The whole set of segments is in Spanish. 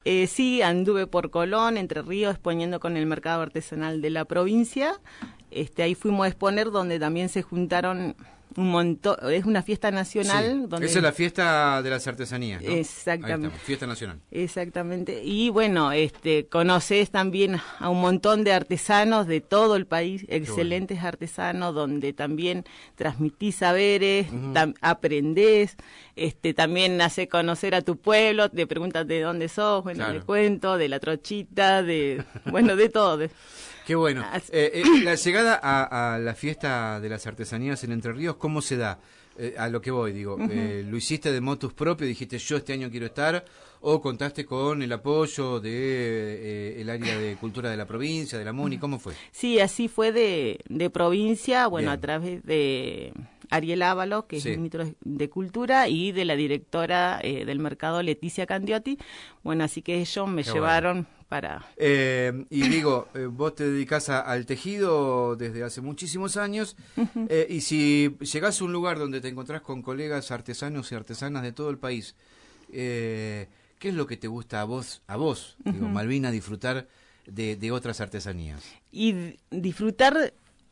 Sí, anduve por Colón, Entre Ríos, exponiendo con el mercado artesanal de la provincia. Ahí fuimos a exponer donde también se juntaron un montón, es una fiesta nacional. Sí, donde esa es la fiesta de las artesanías, ¿no? Exactamente. Fiesta nacional. Exactamente. Y bueno, conoces también a un montón de artesanos de todo el país, excelentes artesanos, donde también transmitís saberes, aprendés, también hace conocer a tu pueblo, te preguntas de dónde sos, bueno, claro. Le cuento, de la trochita, de todo. Qué bueno. La llegada a la fiesta de las artesanías en Entre Ríos, ¿cómo se da? A lo que voy, digo, ¿lo hiciste de motus propio? ¿Dijiste yo este año quiero estar? ¿O contaste con el apoyo de el área de cultura de la provincia, de la MUNI? ¿Cómo fue? Sí, así fue de provincia, bueno, Bien. a través de Ariel Ábalos, que es ministro de Cultura, y de la directora del mercado, Leticia Candiotti. Bueno, así que ellos me llevaron para... Y digo, vos te dedicás al tejido desde hace muchísimos años, y si llegás a un lugar donde te encontrás con colegas artesanos y artesanas de todo el país, ¿qué es lo que te gusta a vos, digo, Malvina, disfrutar de otras artesanías? Y disfrutar...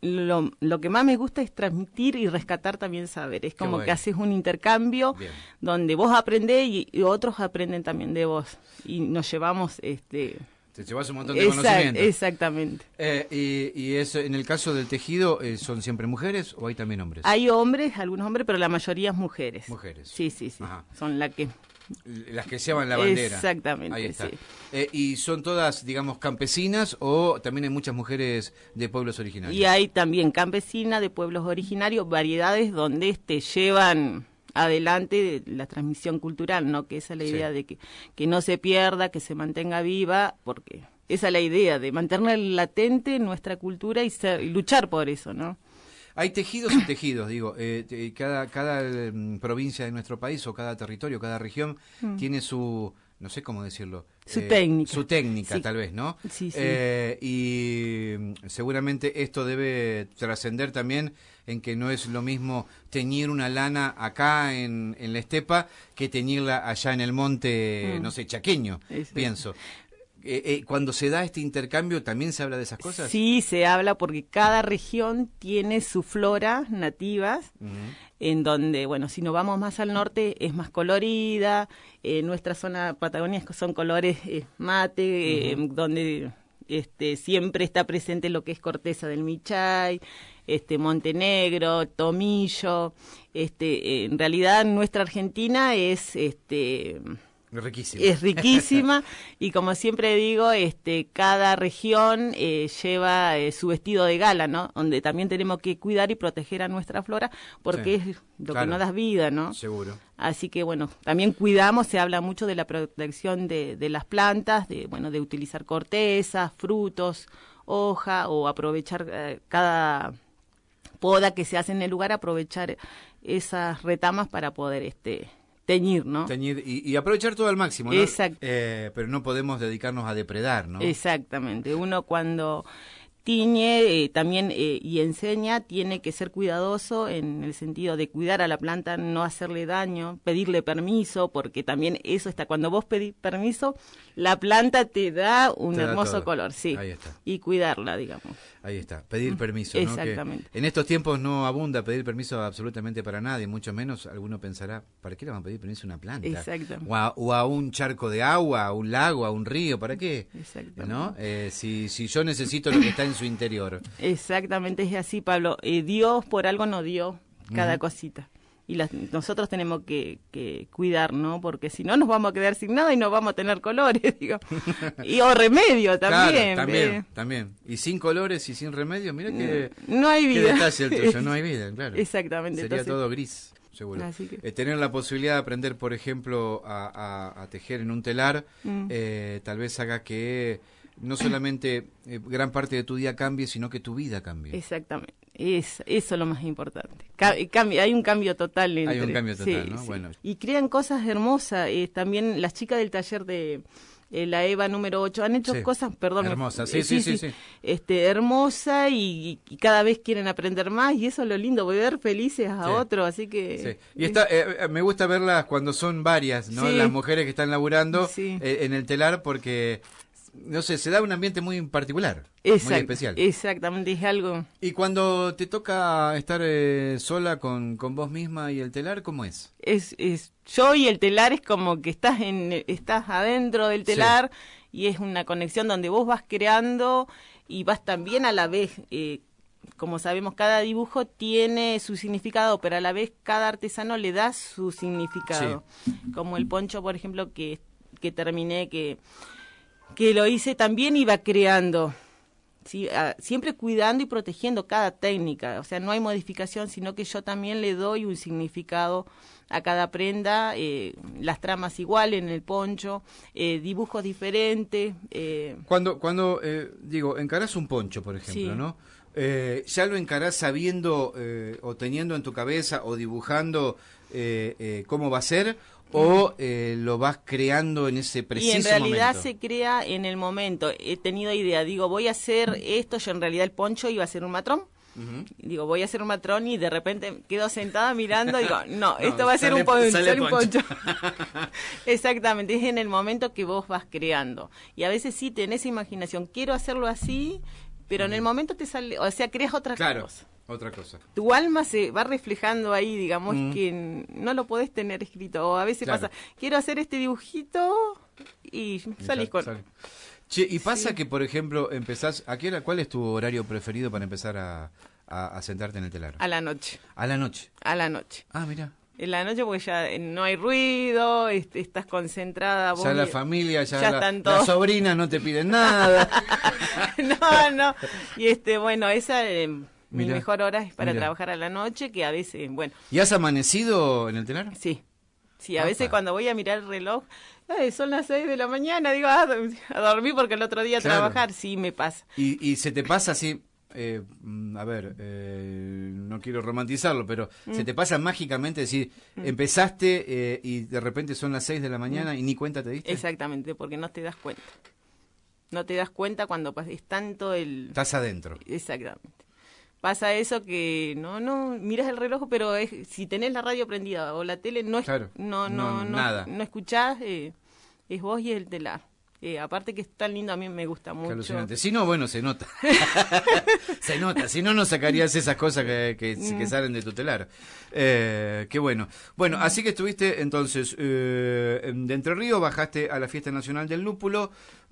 Lo que más me gusta es transmitir y rescatar también saber. Es como que haces un intercambio donde vos aprendés y otros aprenden también de vos. Y nos llevamos... Te llevas un montón de conocimiento. Exactamente. Y eso, en el caso del tejido, ¿son siempre mujeres o hay también hombres? Hay hombres, algunos hombres, pero la mayoría es mujeres. Mujeres. Sí. Ajá. Son las que llevan la bandera. Exactamente. Ahí está. Sí. ¿Y son todas, digamos, campesinas o también hay muchas mujeres de pueblos originarios? Y hay también campesinas de pueblos originarios, variedades donde llevan adelante la transmisión cultural, ¿no? Que esa es la idea de que no se pierda, que se mantenga viva, porque esa es la idea de mantener latente nuestra cultura y luchar por eso, ¿no? Hay tejidos y tejidos, digo, cada provincia de nuestro país o cada territorio, cada región tiene su, no sé cómo decirlo, su técnica. Su técnica, sí. tal vez, ¿no? Sí. Y seguramente esto debe trascender también en que no es lo mismo teñir una lana acá en la estepa que teñirla allá en el monte, no sé, chaqueño, pienso. Cuando se da este intercambio, ¿también se habla de esas cosas? Sí, se habla porque cada región tiene su flora nativas, en donde, bueno, si nos vamos más al norte es más colorida, nuestra zona Patagonia son colores mate, donde siempre está presente lo que es corteza del michay, Montenegro, tomillo, en realidad nuestra Argentina es riquísima. Es riquísima y como siempre digo, cada región lleva su vestido de gala, ¿no? Donde también tenemos que cuidar y proteger a nuestra flora porque es lo que nos da vida, ¿no? Seguro. Así que bueno, también cuidamos, se habla mucho de la protección de las plantas, de utilizar cortezas, frutos, hoja o aprovechar cada poda que se hace en el lugar, aprovechar esas retamas para poder teñir, ¿no? Teñir y aprovechar todo al máximo, ¿no? Exacto. Pero no podemos dedicarnos a depredar, ¿no? Exactamente. Uno cuando tiñe también y enseña tiene que ser cuidadoso en el sentido de cuidar a la planta, no hacerle daño, pedirle permiso, porque también eso está, cuando vos pedís permiso, la planta te da un hermoso color, sí. Ahí está. Y cuidarla, digamos. Ahí está, pedir permiso, ¿no? Exactamente. Que en estos tiempos no abunda pedir permiso absolutamente para nadie, mucho menos alguno pensará, ¿para qué le van a pedir permiso a una planta? Exactamente. O a un charco de agua, a un lago, a un río, ¿para qué? Exactamente. ¿No? Si yo necesito lo que está en su interior. Exactamente, es así, Pablo. Dios por algo nos dio cada cosita. Y nosotros tenemos que cuidar, ¿no? Porque si no nos vamos a quedar sin nada y no vamos a tener colores, digo. O remedio también. Claro, también. Y sin colores y sin remedio, mira que... No hay vida. Qué detalle el tuyo, no hay vida, claro. Exactamente. Sería todo gris, seguro. Así que... tener la posibilidad de aprender, por ejemplo, a tejer en un telar, tal vez haga que no solamente gran parte de tu día cambie, sino que tu vida cambie. Exactamente. Eso es lo más importante. Hay un cambio total. Hay un cambio total, sí, ¿no? sí. Bueno. Y crean cosas hermosas. También las chicas del taller de la EVA número 8, han hecho cosas, perdón. Hermosa, sí. Hermosa y cada vez quieren aprender más y eso es lo lindo, ver felices a otros, así que... Sí. Y me gusta verlas cuando son varias, ¿no? Las mujeres que están laburando en el telar porque... No sé, se da un ambiente muy particular, muy especial. Exactamente, es algo... ¿Y cuando te toca estar sola con vos misma y el telar, cómo es? Yo y el telar es como que estás adentro del telar y es una conexión donde vos vas creando y vas también a la vez... como sabemos, cada dibujo tiene su significado, pero a la vez cada artesano le da su significado. Como el poncho, por ejemplo, que terminé, que lo hice, también iba creando, ¿sí? Siempre cuidando y protegiendo cada técnica, o sea, no hay modificación, sino que yo también le doy un significado a cada prenda, las tramas igual en el poncho, dibujos diferentes. Cuando encarás un poncho, por ejemplo, ¿no? ¿Ya lo encarás sabiendo o teniendo en tu cabeza o dibujando cómo va a ser? ¿O lo vas creando en ese preciso momento? Y en realidad se crea en el momento. He tenido idea, digo, voy a hacer esto, yo en realidad el poncho iba a ser un matrón. Digo, voy a hacer un matrón y de repente quedo sentada mirando y digo, no, esto va a ser un poncho. Exactamente, es en el momento que vos vas creando. Y a veces sí tenés imaginación, quiero hacerlo así, pero en el momento te sale, o sea, creas otra cosa. Otra cosa. Tu alma se va reflejando ahí, digamos, que no lo podés tener escrito. O a veces pasa, quiero hacer este dibujito y salís con... Che, y pasa que, por ejemplo, empezás... ¿Cuál es tu horario preferido para empezar a sentarte en el telar? A la noche. ¿A la noche? A la noche. Ah, mira. En la noche porque ya no hay ruido, estás concentrada. Vos ya la familia, ya están todos. Las sobrinas no te piden nada. No. Y bueno, esa... mi mejor hora es para trabajar a la noche, que a veces, bueno... ¿Y has amanecido en el telar? Sí, a veces cuando voy a mirar el reloj, son las 6 de la mañana, digo, a dormir porque el otro día trabajar, sí me pasa. ¿Y se te pasa así, no quiero romantizarlo, pero se te pasa mágicamente decir, empezaste y de repente son las 6 de la mañana y ni cuenta te diste? Exactamente, porque no te das cuenta. No te das cuenta cuando es tanto el... Estás adentro. Exactamente. Pasa eso que no miras el reloj, pero si tenés la radio prendida o la tele no nada. No escuchás, es vos y el telar. Aparte que es tan lindo, a mí me gusta mucho. Qué alucinante. Si no, bueno, se nota. Se nota. Si no, no sacarías esas cosas que salen de tu telar. Qué bueno. Bueno, así que estuviste entonces de Entre Ríos, bajaste a la Fiesta Nacional del Lúpulo.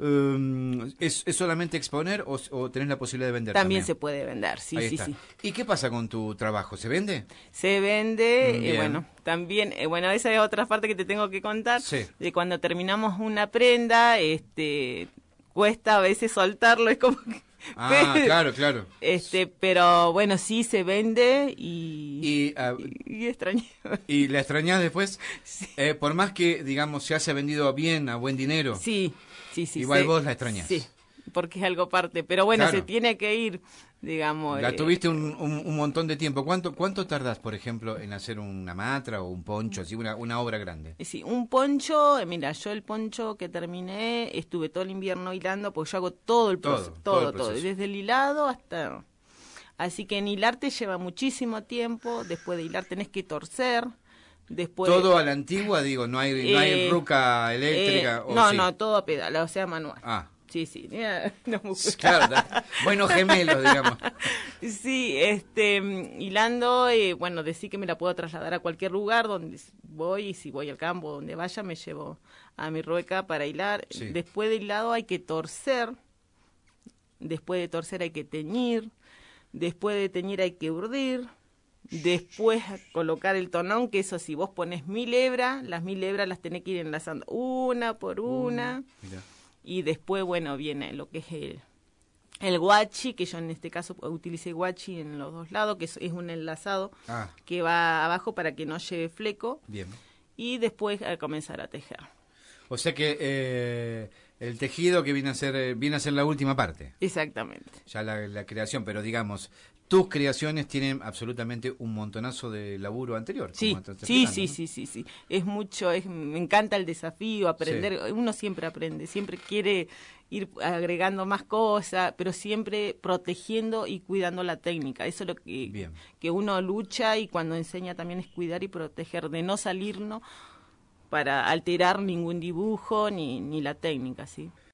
¿Es solamente exponer o tenés la posibilidad de vender? También se puede vender, sí. ¿Y qué pasa con tu trabajo? ¿Se vende? Se vende, bueno, también, esa es otra parte que te tengo que contar. Sí. De cuando terminamos una prenda, cuesta a veces soltarlo, es como que... Claro. Pero bueno, sí se vende y extrañé. ¿Y la extrañás después? Sí. Por más que, digamos, se haya vendido bien, a buen dinero. Sí. Igual vos la extrañás. Sí, porque es algo parte. Pero bueno, se tiene que ir, digamos. La tuviste un montón de tiempo. ¿Cuánto tardás, por ejemplo, en hacer una matra o un poncho, así una obra grande? Sí, un poncho, mira, yo el poncho que terminé, estuve todo el invierno hilando, porque yo hago todo el proceso, todo, desde el hilado hasta... Así que en hilar te lleva muchísimo tiempo, después de hilar tenés que torcer, después... Todo a la antigua, digo, no hay ruca eléctrica. No, todo a pedal, o sea, manual. Sí. Claro, buenos gemelos, digamos. Sí, hilando, decir que me la puedo trasladar a cualquier lugar donde voy, y si voy al campo, donde vaya, me llevo a mi rueca para hilar. Sí. Después de hilado hay que torcer, después de torcer hay que teñir, después de teñir hay que urdir, después colocar el tonón, que eso si vos pones 1000 hebras, las 1000 hebras las tenés que ir enlazando una por una. Mirá. Y después, viene lo que es el guachi, que yo en este caso utilicé guachi en los dos lados, que es un enlazado que va abajo para que no lleve fleco. Bien. Y después a comenzar a tejer. O sea que El tejido que viene a ser la última parte. Exactamente. Ya la creación, pero digamos, tus creaciones tienen absolutamente un montonazo de laburo anterior. Sí, sí. Es mucho, me encanta el desafío, aprender. Sí. Uno siempre aprende, siempre quiere ir agregando más cosas, pero siempre protegiendo y cuidando la técnica. Eso es lo que uno lucha, y cuando enseña también es cuidar y proteger, de no salirnos para alterar ningún dibujo ni la técnica, ¿sí?